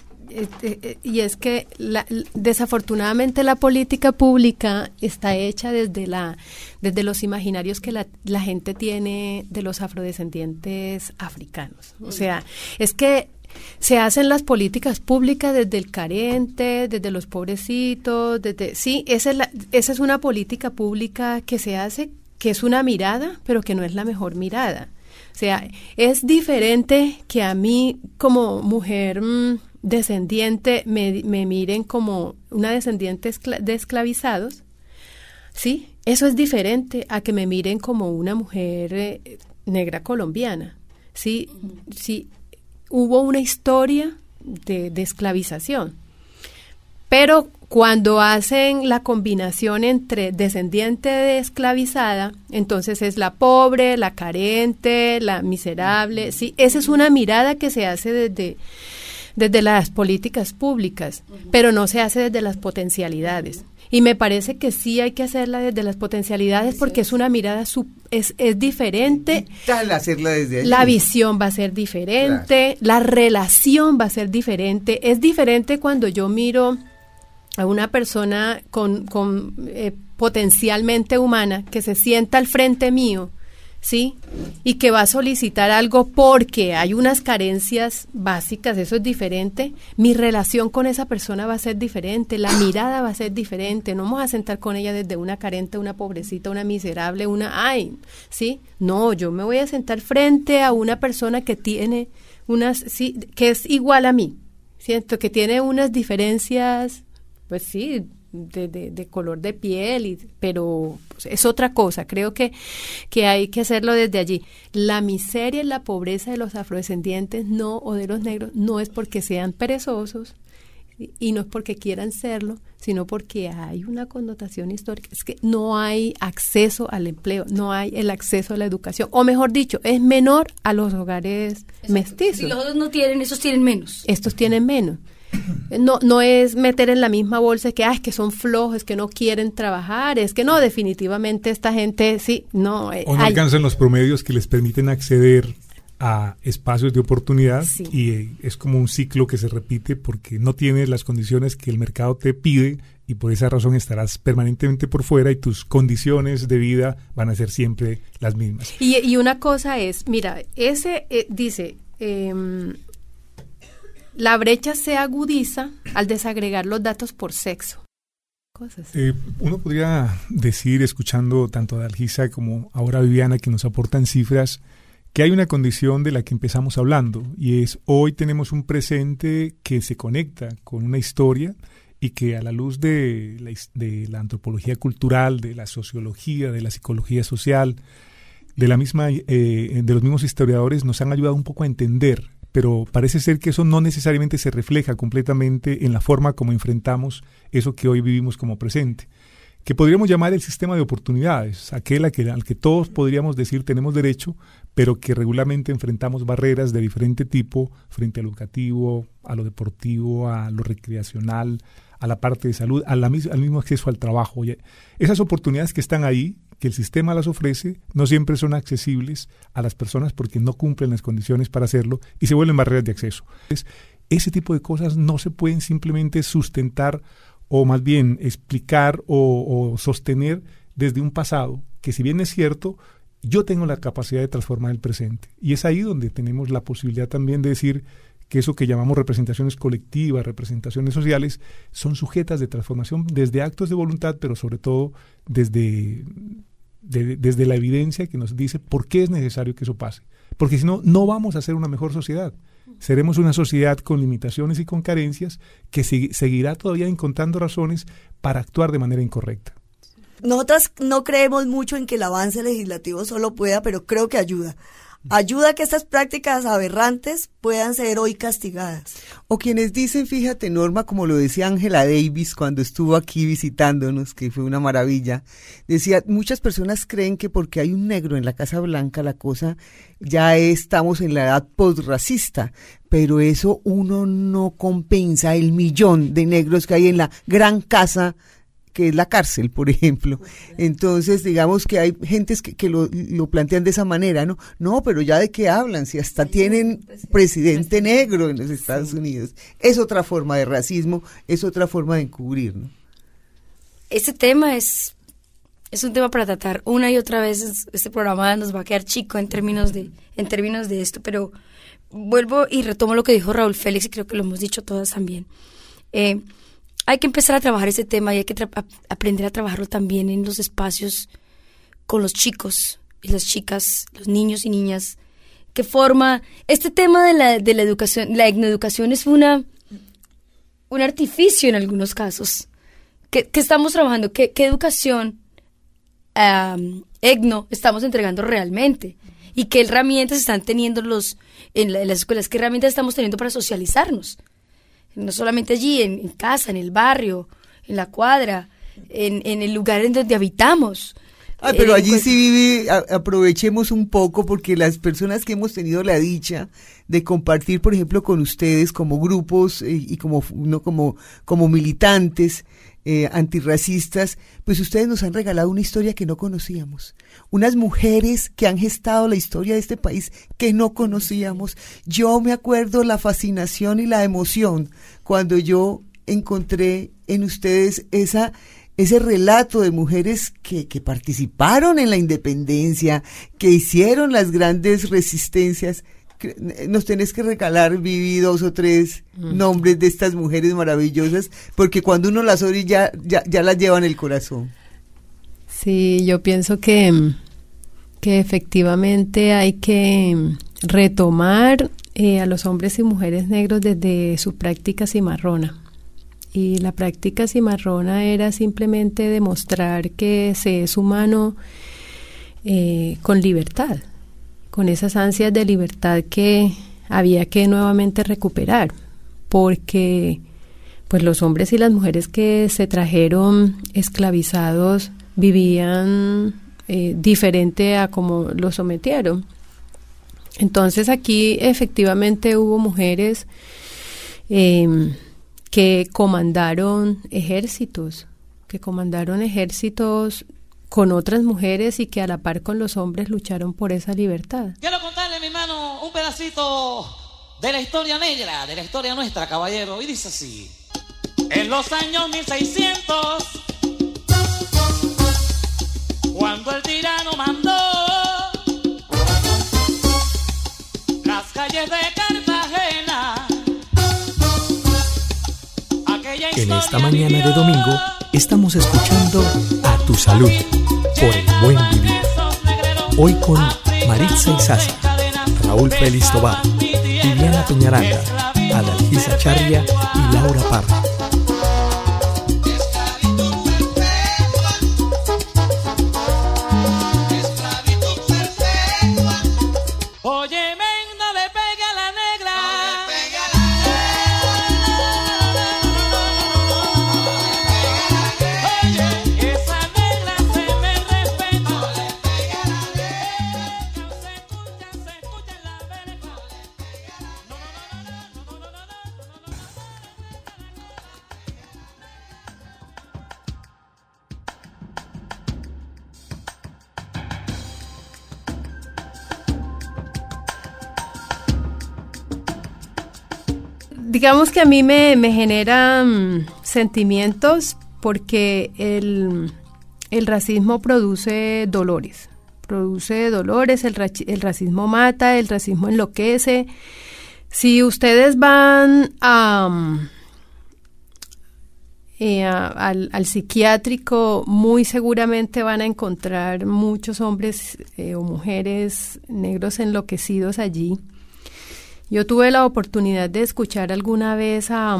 y es que desafortunadamente la política pública está hecha desde los imaginarios que la gente tiene de los afrodescendientes africanos. O sea, es que se hacen las políticas públicas desde el carente, desde los pobrecitos, esa es una política pública que se hace, que es una mirada, pero que no es la mejor mirada. O sea, es diferente que a mí como mujer descendiente me miren como una descendiente de esclavizados, ¿sí? Eso es diferente a que me miren como una mujer negra colombiana, ¿sí? Sí, hubo una historia de esclavización, pero cuando hacen la combinación entre descendiente de esclavizada, entonces es la pobre, la carente, la miserable, ¿sí? Esa es una mirada que se hace desde las políticas públicas, pero no se hace desde las potencialidades. Y me parece que sí hay que hacerla desde las potencialidades, porque es una mirada es diferente. Tal hacerla desde allí. La visión va a ser diferente, claro. La relación va a ser diferente. Es diferente cuando yo miro a una persona con potencialmente humana que se sienta al frente mío, ¿sí? Y que va a solicitar algo porque hay unas carencias básicas, eso es diferente. Mi relación con esa persona va a ser diferente, la mirada va a ser diferente. No vamos a sentar con ella desde una carente, una pobrecita, una miserable, ¿sí? No, yo me voy a sentar frente a una persona que tiene que es igual a mí, ¿cierto? Que tiene unas diferencias, pues sí, de color de piel, pero pues, es otra cosa. Creo que hay que hacerlo desde allí. La miseria y la pobreza de los afrodescendientes o de los negros no es porque sean perezosos y no es porque quieran serlo, sino porque hay una connotación histórica. Es que no hay acceso al empleo, no hay el acceso a la educación, o mejor dicho, es menor a los hogares mestizos. Si los otros no tienen, esos tienen menos. Estos tienen menos. No es meter en la misma bolsa que es que son flojos, es que no quieren trabajar, es que no, definitivamente esta gente sí, no. O no alcanzan los promedios que les permiten acceder a espacios de oportunidad, sí. Y es como un ciclo que se repite porque no tienes las condiciones que el mercado te pide y por esa razón estarás permanentemente por fuera y tus condiciones de vida van a ser siempre las mismas. Y una cosa es, mira, dice... la brecha se agudiza al desagregar los datos por sexo. Uno podría decir, escuchando tanto a Dalgisa como ahora a Viviana, que nos aportan cifras, que hay una condición de la que empezamos hablando, y es hoy tenemos un presente que se conecta con una historia y que a la luz de la antropología cultural, de la sociología, de la psicología social, de los mismos historiadores nos han ayudado un poco a entender, pero parece ser que eso no necesariamente se refleja completamente en la forma como enfrentamos eso que hoy vivimos como presente, que podríamos llamar el sistema de oportunidades, aquel al que todos podríamos decir tenemos derecho, pero que regularmente enfrentamos barreras de diferente tipo frente a lo educativo, a lo deportivo, a lo recreacional, a la parte de salud, al mismo acceso al trabajo. Esas oportunidades que están ahí, que el sistema las ofrece, no siempre son accesibles a las personas porque no cumplen las condiciones para hacerlo y se vuelven barreras de acceso. Ese tipo de cosas no se pueden simplemente sustentar o más bien explicar o sostener desde un pasado, que si bien es cierto, yo tengo la capacidad de transformar el presente. Y es ahí donde tenemos la posibilidad también de decir que eso que llamamos representaciones colectivas, representaciones sociales, son sujetas de transformación desde actos de voluntad, pero sobre todo desde la evidencia que nos dice por qué es necesario que eso pase. Porque si no, no vamos a ser una mejor sociedad. Seremos una sociedad con limitaciones y con carencias que seguirá todavía encontrando razones para actuar de manera incorrecta. Nosotras no creemos mucho en que el avance legislativo solo pueda, pero creo que ayuda. Ayuda a que estas prácticas aberrantes puedan ser hoy castigadas. O quienes dicen, fíjate Norma, como lo decía Angela Davis cuando estuvo aquí visitándonos, que fue una maravilla, decía, muchas personas creen que porque hay un negro en la Casa Blanca la cosa ya estamos en la edad postracista, pero eso uno no compensa el millón de negros que hay en la gran casa que es la cárcel, por ejemplo. Entonces, digamos que hay gentes que lo plantean de esa manera, ¿no? No, pero ya de qué hablan, si hasta tienen presidente negro en los Estados Unidos. Es otra forma de racismo, es otra forma de encubrir, ¿no? Este tema es un tema para tratar una y otra vez. Este programa nos va a quedar chico en términos de esto, pero vuelvo y retomo lo que dijo Raúl Félix, y creo que lo hemos dicho todas también. Hay que empezar a trabajar ese tema y hay que aprender a trabajarlo también en los espacios con los chicos y las chicas, los niños y niñas. ¿Qué forma? Este tema de la educación, la etnoeducación es un artificio en algunos casos. ¿Qué estamos trabajando? ¿Qué educación etno estamos entregando realmente? ¿Y qué herramientas están teniendo en las escuelas? ¿Qué herramientas estamos teniendo para socializarnos? No solamente allí, en casa, en el barrio, en la cuadra, en el lugar en donde habitamos. Pero allí sí, Vivi, aprovechemos un poco, porque las personas que hemos tenido la dicha de compartir, por ejemplo, con ustedes como grupos y como militantes antirracistas, pues ustedes nos han regalado una historia que no conocíamos. Unas mujeres que han gestado la historia de este país que no conocíamos. Yo me acuerdo la fascinación y la emoción cuando yo encontré en ustedes ese relato de mujeres que participaron en la independencia, que hicieron las grandes resistencias. Nos tenés que regalar, Vivi, 2 o 3 nombres de estas mujeres maravillosas, porque cuando uno las oye ya las lleva en el corazón. Sí, yo pienso que efectivamente hay que retomar a los hombres y mujeres negros desde su práctica cimarrona. Y la práctica cimarrona era simplemente demostrar que se es humano con libertad, con esas ansias de libertad que había que nuevamente recuperar, porque pues los hombres y las mujeres que se trajeron esclavizados vivían diferente a como los sometieron. Entonces aquí efectivamente hubo mujeres que comandaron ejércitos con otras mujeres y que a la par con los hombres lucharon por esa libertad. Quiero contarle, mi hermano, un pedacito de la historia negra, de la historia nuestra, caballero, y dice así. En los años 1600, cuando el tirano mandó las calles de Cartagena, en esta mañana de domingo estamos escuchando A Tu Salud por El Buen Vivir. Hoy con Maritza Izaza. Saúl Félix Tobar, Viviana Peñaranda, Adalgisa Charria y Laura Parra. Digamos que a mí me genera sentimientos porque el racismo produce dolores. El racismo mata, el racismo enloquece. Si ustedes van al psiquiátrico, muy seguramente van a encontrar muchos hombres o mujeres negros enloquecidos allí. Yo tuve la oportunidad de escuchar alguna vez a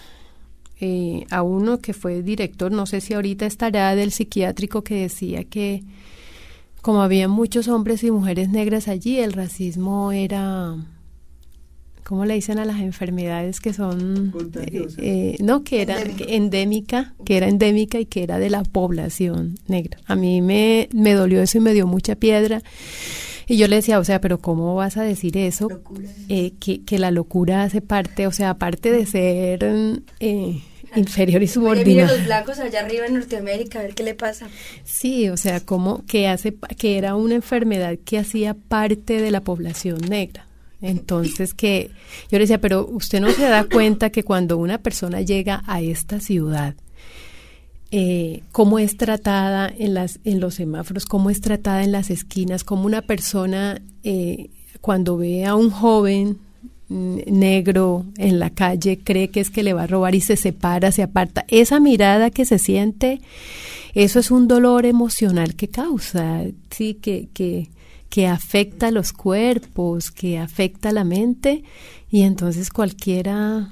uno que fue director, no sé si ahorita estará, del psiquiátrico, que decía que como había muchos hombres y mujeres negras allí, el racismo era, ¿cómo le dicen a las enfermedades que son? Que era endémica y que era de la población negra. A mí me dolió eso y me dio mucha piedra. Y yo le decía, o sea, pero ¿cómo vas a decir eso? Que la locura hace parte, o sea, aparte de ser inferior y subordinado. Mira los blancos allá arriba en Norteamérica, a ver qué le pasa. Sí, o sea, como que era una enfermedad que hacía parte de la población negra. Entonces yo le decía, pero usted no se da cuenta que cuando una persona llega a esta ciudad, cómo es tratada en los semáforos, cómo es tratada en las esquinas, cómo una persona cuando ve a un joven negro en la calle cree que es que le va a robar y se separa, se aparta. Esa mirada que se siente, eso es un dolor emocional que causa, sí, que afecta los cuerpos, que afecta la mente, y entonces cualquiera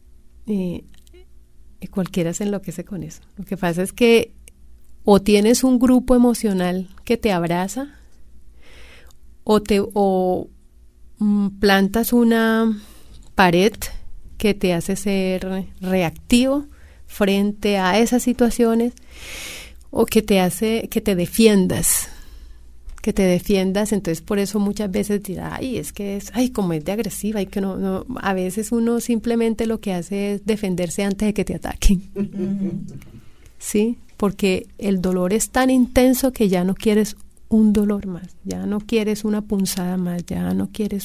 se enloquece con eso. Lo que pasa es que o tienes un grupo emocional que te abraza o plantas una pared que te hace ser reactivo frente a esas situaciones, o que te hace que te defiendas. Entonces por eso muchas veces dirá, como es de agresiva, y que no, a veces uno simplemente lo que hace es defenderse antes de que te ataquen. Sí, porque el dolor es tan intenso que ya no quieres un dolor más, ya no quieres una punzada más, ya no quieres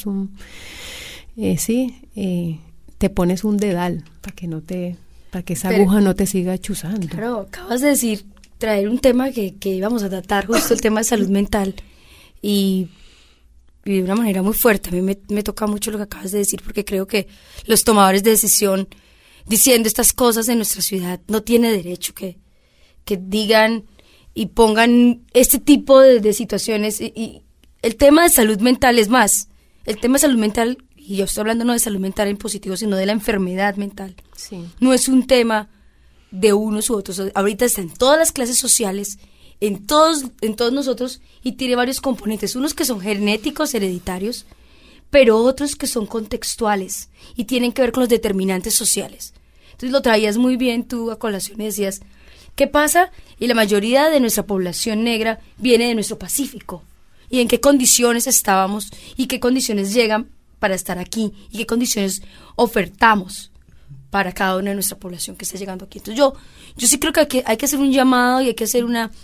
te pones un dedal para que esa aguja no te siga chuzando. Claro, acabas de decir, traer un tema que íbamos a tratar, justo el tema de salud mental, y de una manera muy fuerte. A mí me toca mucho lo que acabas de decir, porque creo que los tomadores de decisión diciendo estas cosas en nuestra ciudad no tiene derecho que digan y pongan este tipo de situaciones. Y el tema de salud mental, es más, el tema de salud mental, y yo estoy hablando no de salud mental en positivo, sino de la enfermedad mental. Sí. No es un tema de unos u otros. Ahorita está en todas las clases sociales, en todos nosotros, y tiene varios componentes, unos que son genéticos, hereditarios, pero otros que son contextuales y tienen que ver con los determinantes sociales. Entonces lo traías muy bien tú a colación y decías, ¿qué pasa? Y la mayoría de nuestra población negra viene de nuestro Pacífico. ¿Y en qué condiciones estábamos? ¿Y qué condiciones llegan para estar aquí? ¿Y qué condiciones ofertamos para cada una de nuestra población que está llegando aquí? Entonces yo sí creo que hay que hacer un llamado y hay que hacer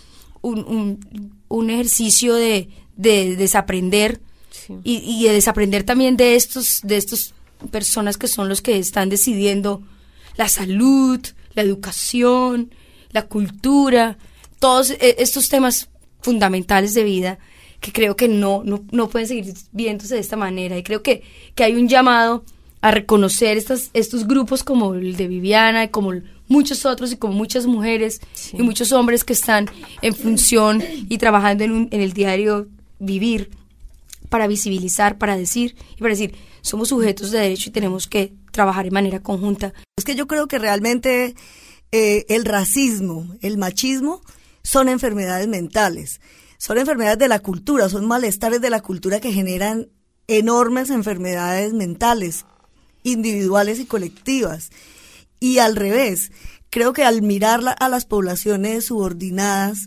un ejercicio de desaprender, sí, y de desaprender también de estos personas que son los que están decidiendo la salud, la educación, la cultura, todos estos temas fundamentales de vida, que creo que no pueden seguir viéndose de esta manera. Y creo que hay un llamado a reconocer estos grupos como el de Viviana, como muchos otros y como muchas mujeres, sí, y muchos hombres que están en función y trabajando en el diario vivir para visibilizar, para decir y para decir, somos sujetos de derecho y tenemos que trabajar de manera conjunta. Es que yo creo que realmente el racismo, el machismo, son enfermedades mentales, son enfermedades de la cultura, son malestares de la cultura que generan enormes enfermedades mentales, individuales y colectivas. Y al revés, creo que al mirar a las poblaciones subordinadas,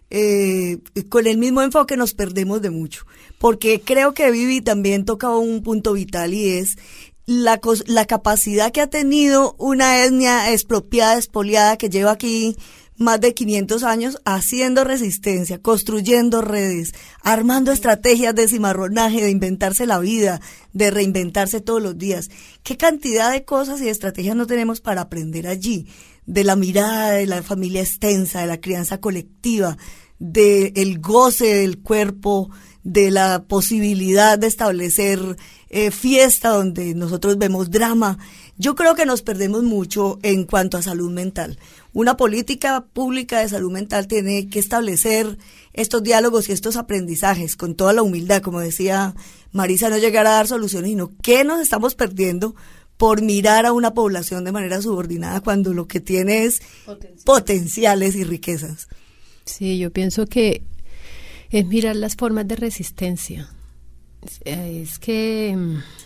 con el mismo enfoque nos perdemos de mucho, porque creo que Vivi también toca un punto vital y es la capacidad que ha tenido una etnia expropiada, expoliada, que lleva aquí más de 500 años haciendo resistencia, construyendo redes, armando estrategias de cimarronaje, de inventarse la vida, de reinventarse todos los días. ¿Qué cantidad de cosas y estrategias no tenemos para aprender allí? De la mirada de la familia extensa, de la crianza colectiva, del goce del cuerpo, de la posibilidad de establecer fiesta donde nosotros vemos drama. Yo creo que nos perdemos mucho en cuanto a salud mental. Una política pública de salud mental tiene que establecer estos diálogos y estos aprendizajes con toda la humildad, como decía Marisa, no llegar a dar soluciones, sino qué nos estamos perdiendo por mirar a una población de manera subordinada cuando lo que tiene es potenciales y riquezas. Sí, yo pienso que es mirar las formas de resistencia. Es que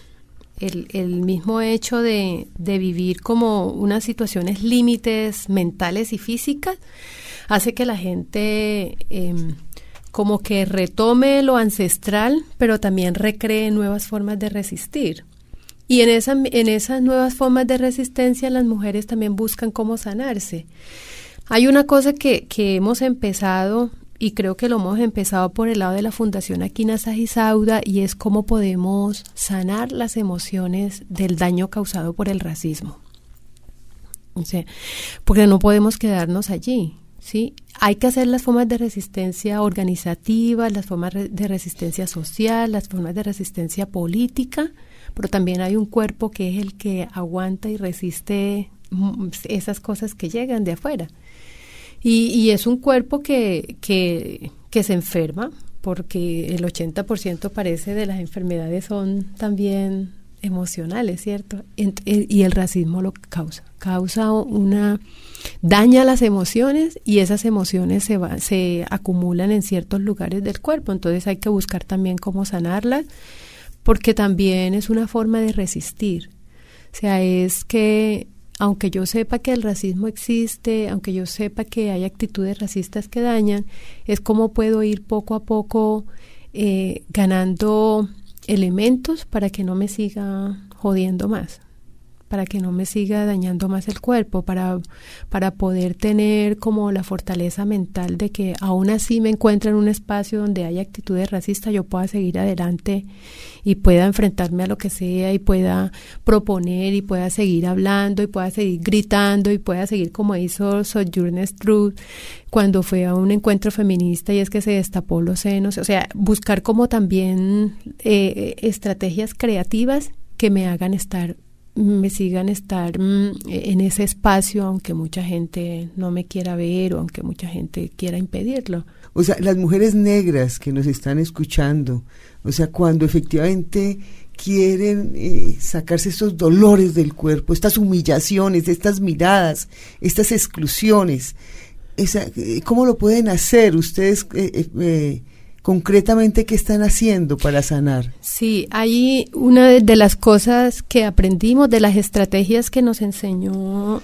el mismo hecho de vivir como unas situaciones límites mentales y físicas hace que la gente como que retome lo ancestral, pero también recree nuevas formas de resistir. Y en esas nuevas formas de resistencia las mujeres también buscan cómo sanarse. Hay una cosa que hemos empezado, y creo que lo hemos empezado por el lado de la Fundación Aquina Sagisauda, y es cómo podemos sanar las emociones del daño causado por el racismo. O sea, porque no podemos quedarnos allí, ¿sí? Hay que hacer las formas de resistencia organizativa, las formas de resistencia social, las formas de resistencia política, pero también hay un cuerpo que es el que aguanta y resiste esas cosas que llegan de afuera. Y es un cuerpo que se enferma, porque el 80% parece de las enfermedades son también emocionales, ¿cierto? Y el racismo lo daña las emociones, y esas emociones se acumulan en ciertos lugares del cuerpo. Entonces hay que buscar también cómo sanarlas, porque también es una forma de resistir. O sea, es que aunque yo sepa que el racismo existe, aunque yo sepa que hay actitudes racistas que dañan, es como puedo ir poco a poco ganando elementos para que no me siga jodiendo más, para que no me siga dañando más el cuerpo, para poder tener como la fortaleza mental de que aún así me encuentro en un espacio donde hay actitudes racistas, yo pueda seguir adelante y pueda enfrentarme a lo que sea, y pueda proponer, y pueda seguir hablando, y pueda seguir gritando, y pueda seguir como hizo Sojourner Truth cuando fue a un encuentro feminista, y es que se destapó los senos. O sea, buscar como también estrategias creativas que me sigan estar en ese espacio, aunque mucha gente no me quiera ver o aunque mucha gente quiera impedirlo. O sea, las mujeres negras que nos están escuchando, o sea, cuando efectivamente quieren sacarse estos dolores del cuerpo, estas humillaciones, estas miradas, estas exclusiones, ¿cómo lo pueden hacer ustedes? Concretamente, ¿qué están haciendo para sanar? Sí, hay una de las cosas que aprendimos, de las estrategias que nos enseñó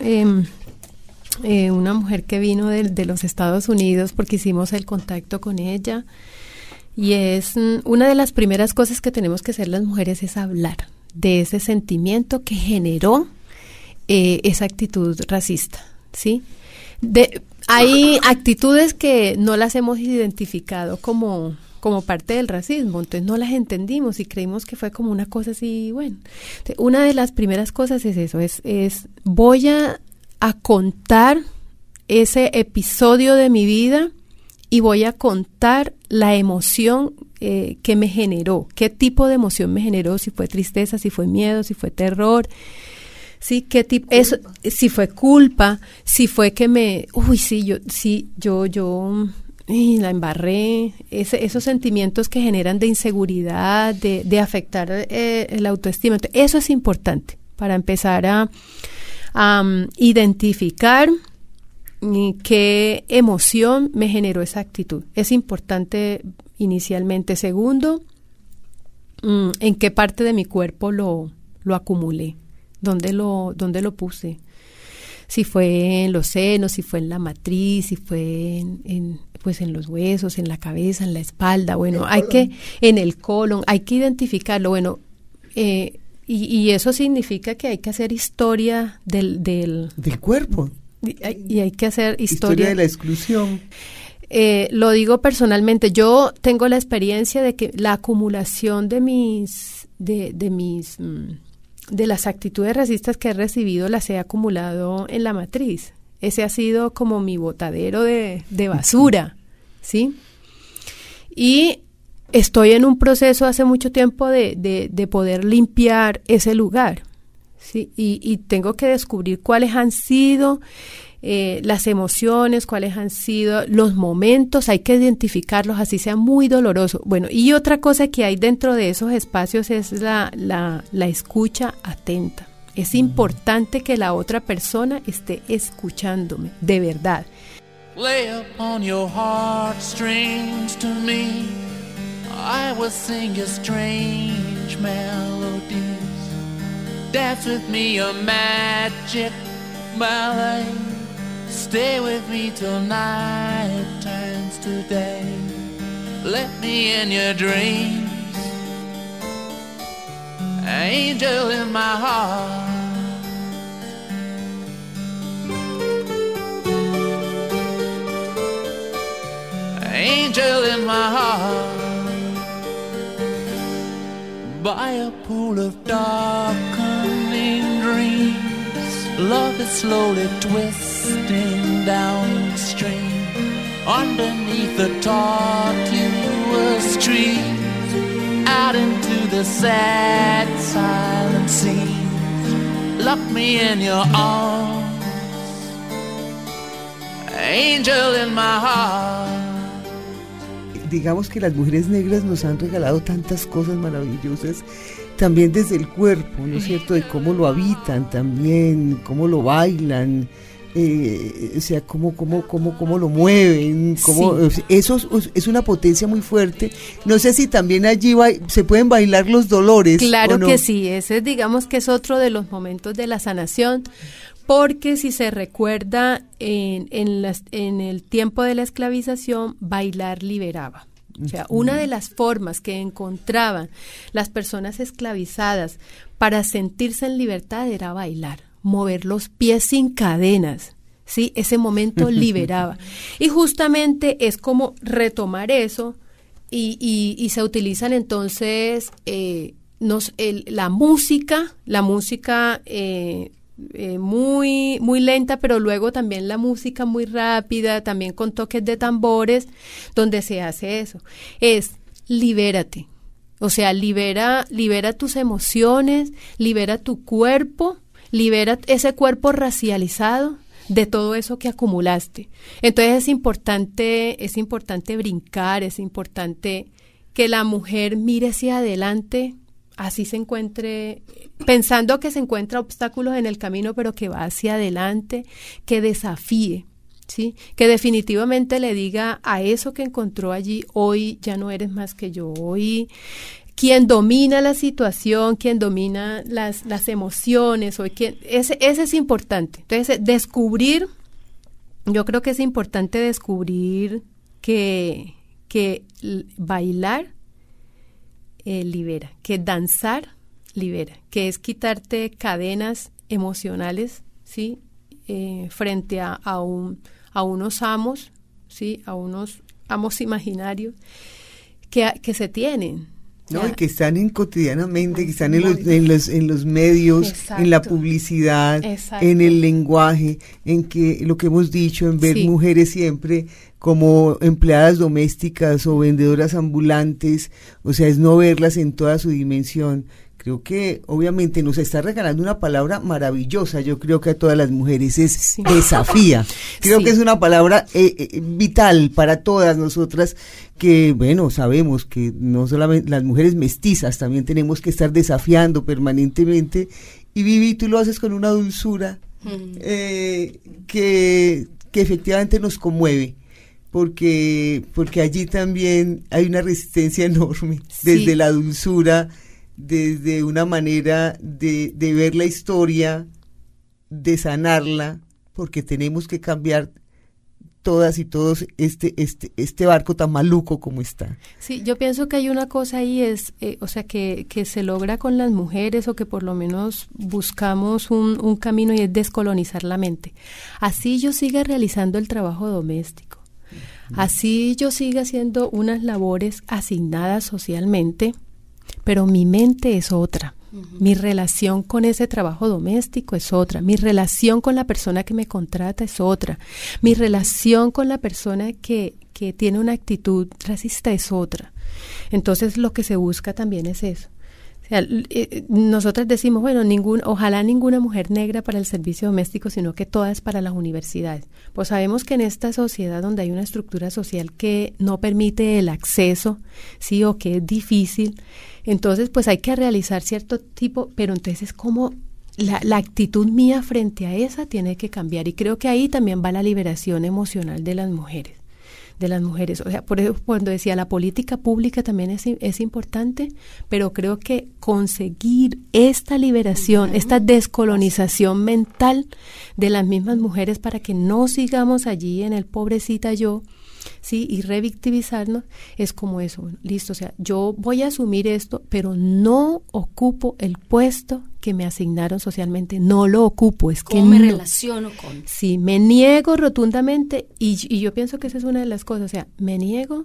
una mujer que vino de los Estados Unidos, porque hicimos el contacto con ella, y es una de las primeras cosas que tenemos que hacer las mujeres es hablar de ese sentimiento que generó esa actitud racista, ¿sí? Hay actitudes que no las hemos identificado como parte del racismo, entonces no las entendimos y creímos que fue como una cosa así, bueno. Una de las primeras cosas es eso, es voy a contar ese episodio de mi vida y voy a contar la emoción que me generó, qué tipo de emoción me generó, si fue tristeza, si fue miedo, si fue terror. Sí, qué tipo, eso, si fue culpa, si fue que yo y la embarré, esos sentimientos que generan de inseguridad, de afectar la autoestima. Entonces, eso es importante para empezar a identificar qué emoción me generó esa actitud. Es importante inicialmente. Segundo, en qué parte de mi cuerpo lo acumulé, dónde lo puse. Si fue en los senos, si fue en la matriz, si fue en los huesos, en la cabeza, en la espalda, bueno, en el colon, hay que identificarlo, bueno, y eso significa que hay que hacer historia del cuerpo. Y hay que hacer historia de la exclusión. Lo digo personalmente, yo tengo la experiencia de que la acumulación de las actitudes racistas que he recibido las he acumulado en la matriz. Ese ha sido como mi botadero de basura, ¿sí? Y estoy en un proceso hace mucho tiempo de poder limpiar ese lugar, ¿sí? Y tengo que descubrir cuáles han sido las emociones, cuáles han sido los momentos, hay que identificarlos, así sea muy doloroso. Bueno, y otra cosa que hay dentro de esos espacios es la escucha atenta. Es importante que la otra persona esté escuchándome, de verdad. Lay upon your heartstrings to me, I will sing your strange melodies. Dance with me a magic ballet. Stay with me till night turns to day. Let me in your dreams, angel in my heart. Angel in my heart. By a pool of darkening dreams, love is slowly twisting downstream. Underneath the tortuous trees, out into the sad silent scenes. Lock me in your arms, angel in my heart. Digamos que las mujeres negras nos han regalado tantas cosas maravillosas, también desde el cuerpo, ¿no es cierto?, de cómo lo habitan también, cómo lo bailan, o sea, cómo lo mueven, sí. Eso es una potencia muy fuerte. No sé si también allí se pueden bailar los dolores. Claro, ¿o no? Que sí, ese digamos que es otro de los momentos de la sanación, porque si se recuerda en el tiempo de la esclavización, bailar liberaba. O sea, una de las formas que encontraban las personas esclavizadas para sentirse en libertad era bailar, mover los pies sin cadenas, ¿sí? Ese momento liberaba. Y justamente es como retomar eso y se utilizan entonces la música muy, muy lenta, pero luego también la música muy rápida, también con toques de tambores, donde se hace eso. Es libérate, o sea, libera tus emociones, libera tu cuerpo, libera ese cuerpo racializado de todo eso que acumulaste. Entonces es importante brincar, es importante que la mujer mire hacia adelante, así se encuentre, pensando que se encuentra obstáculos en el camino, pero que va hacia adelante, que desafíe, ¿sí? Que definitivamente le diga a eso que encontró allí, hoy ya no eres más que yo, hoy quien domina la situación, quien domina las emociones, hoy ese es importante. Entonces, yo creo que es importante descubrir que bailar libera, que danzar libera, que es quitarte cadenas emocionales, ¿sí? Frente a unos amos, ¿sí? A unos amos imaginarios que se tienen. No, y que están cotidianamente, que están en los medios, exacto, en la publicidad, exacto, en el lenguaje, en que lo que hemos dicho, en ver, sí, mujeres siempre como empleadas domésticas o vendedoras ambulantes, o sea, es no verlas en toda su dimensión. Creo que obviamente nos está regalando una palabra maravillosa, yo creo que a todas las mujeres es desafía. Creo que es una palabra vital para todas nosotras que, bueno, sabemos que no solamente las mujeres mestizas, también tenemos que estar desafiando permanentemente. Y Vivi, tú lo haces con una dulzura que efectivamente nos conmueve. Porque allí también hay una resistencia enorme, desde la dulzura, desde una manera de ver la historia, de sanarla, porque tenemos que cambiar todas y todos este barco tan maluco como está. Sí, yo pienso que hay una cosa ahí, o sea, que se logra con las mujeres, o que por lo menos buscamos un camino, y es descolonizar la mente. Así yo siga realizando el trabajo doméstico, así yo siga haciendo unas labores asignadas socialmente, pero mi mente es otra. Mi relación con ese trabajo doméstico es otra, mi relación con la persona que me contrata es otra, mi relación con la persona que tiene una actitud racista es otra. Entonces lo que se busca también es eso. O sea, nosotras decimos, bueno, ojalá ninguna mujer negra para el servicio doméstico, sino que todas para las universidades. Pues sabemos que en esta sociedad donde hay una estructura social que no permite el acceso, sí, o que es difícil, entonces pues hay que realizar cierto tipo, pero entonces es como la actitud mía frente a esa tiene que cambiar, y creo que ahí también va la liberación emocional de las mujeres. O sea, por eso cuando decía la política pública también es importante, pero creo que conseguir esta liberación, esta descolonización mental de las mismas mujeres para que no sigamos allí en el pobrecita yo, sí, y revictimizarnos, es como eso, listo, o sea, yo voy a asumir esto, pero no ocupo el puesto que me asignaron socialmente, no lo ocupo, es que ¿cómo me relaciono con? Sí, me niego rotundamente, y yo pienso que esa es una de las cosas, o sea, me niego,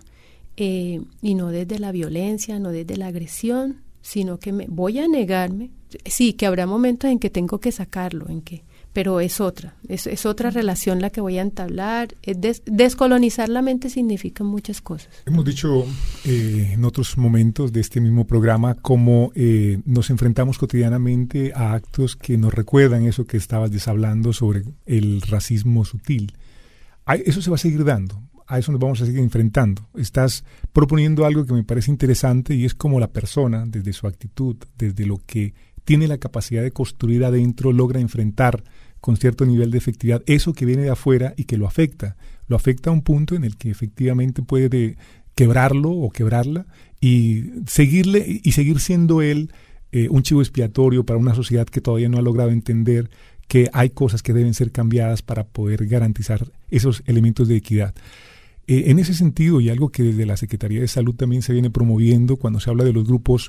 y no desde la violencia, no desde la agresión, sino que voy a negarme, sí, que habrá momentos en que tengo que sacarlo, pero es otra relación la que voy a entablar. Descolonizar la mente significa muchas cosas. Hemos dicho en otros momentos de este mismo programa cómo nos enfrentamos cotidianamente a actos que nos recuerdan eso que estabas hablando sobre el racismo sutil. Eso se va a seguir dando, a eso nos vamos a seguir enfrentando. Estás proponiendo algo que me parece interesante, y es como la persona, desde su actitud, desde lo que tiene la capacidad de construir adentro, logra enfrentar con cierto nivel de efectividad eso que viene de afuera y que lo afecta a un punto en el que efectivamente puede quebrarlo o quebrarla y seguir siendo él un chivo expiatorio para una sociedad que todavía no ha logrado entender que hay cosas que deben ser cambiadas para poder garantizar esos elementos de equidad. En ese sentido, y algo que desde la Secretaría de Salud también se viene promoviendo cuando se habla de los grupos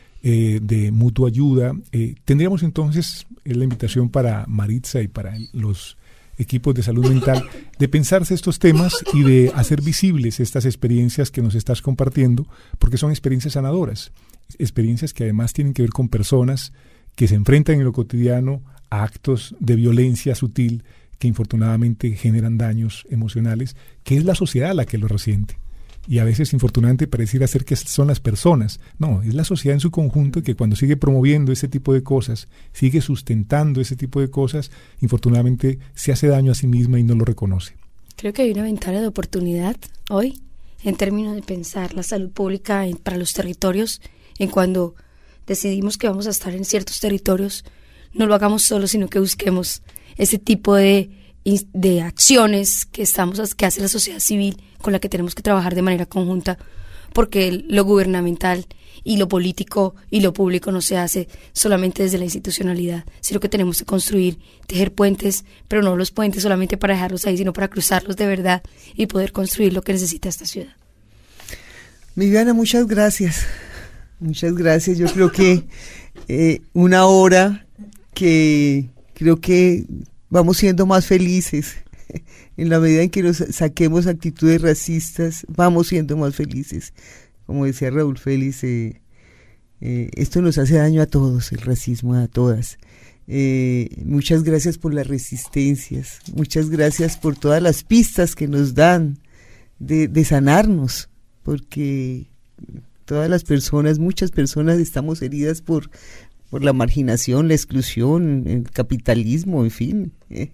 de mutua ayuda, tendríamos entonces la invitación para Maritza y para los equipos de salud mental de pensarse estos temas y de hacer visibles estas experiencias que nos estás compartiendo, porque son experiencias sanadoras, experiencias que además tienen que ver con personas que se enfrentan en lo cotidiano a actos de violencia sutil que infortunadamente generan daños emocionales, que es la sociedad la que lo resiente. Y a veces, infortunadamente, pareciera ser que son las personas. No, es la sociedad en su conjunto que cuando sigue promoviendo ese tipo de cosas, sigue sustentando ese tipo de cosas, infortunadamente se hace daño a sí misma y no lo reconoce. Creo que hay una ventana de oportunidad hoy en términos de pensar la salud pública para los territorios, en cuando decidimos que vamos a estar en ciertos territorios, no lo hagamos solos, sino que busquemos ese tipo de acciones que hace la sociedad civil, con la que tenemos que trabajar de manera conjunta, porque lo gubernamental y lo político y lo público no se hace solamente desde la institucionalidad, sino que tenemos que construir, tejer puentes, pero no los puentes solamente para dejarlos ahí, sino para cruzarlos de verdad y poder construir lo que necesita esta ciudad. Viviana, muchas gracias. Muchas gracias. Yo creo que una hora que creo que vamos siendo más felices. En la medida en que nos saquemos actitudes racistas, vamos siendo más felices. Como decía Raúl Félix, esto nos hace daño a todos, el racismo a todas. Muchas gracias por las resistencias, muchas gracias por todas las pistas que nos dan de sanarnos, porque todas las personas, muchas personas estamos heridas por la marginación, la exclusión, el capitalismo, en fin,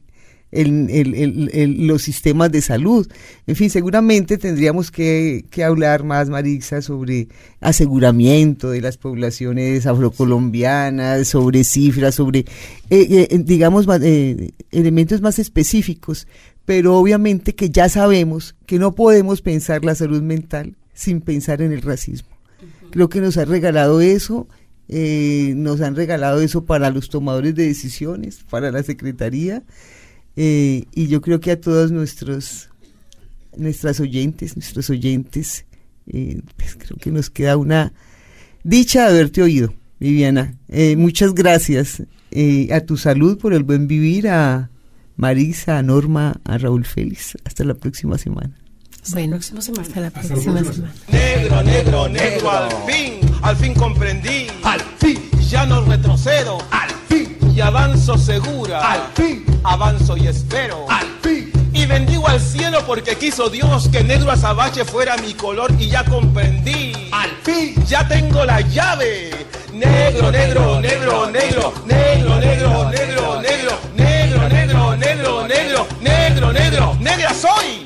los sistemas de salud. En fin, seguramente tendríamos que hablar más, Marixa, sobre aseguramiento de las poblaciones afrocolombianas, sobre cifras, sobre, digamos, elementos más específicos, pero obviamente que ya sabemos que no podemos pensar la salud mental sin pensar en el racismo. Creo que nos ha regalado eso. Nos han regalado eso para los tomadores de decisiones, para la Secretaría, y yo creo que a todos nuestros oyentes, pues creo que nos queda una dicha de haberte oído, Viviana. Muchas gracias a Tu Salud por el Buen Vivir, a Marixa, a Norma, a Raúl Félix. Hasta la próxima semana. Bueno, hasta la próxima semana. Negro, negro, negro, al fin comprendí, al fin, ya no retrocedo, al fin, y avanzo segura, al fin, avanzo y espero, al fin, y bendigo al cielo porque quiso Dios que negro azabache fuera mi color y ya comprendí, al fin, ya tengo la llave, negro, negro, negro, negro, negro, negro, negro, negro, negro, negro, negro, negro, negro, negro, negra soy.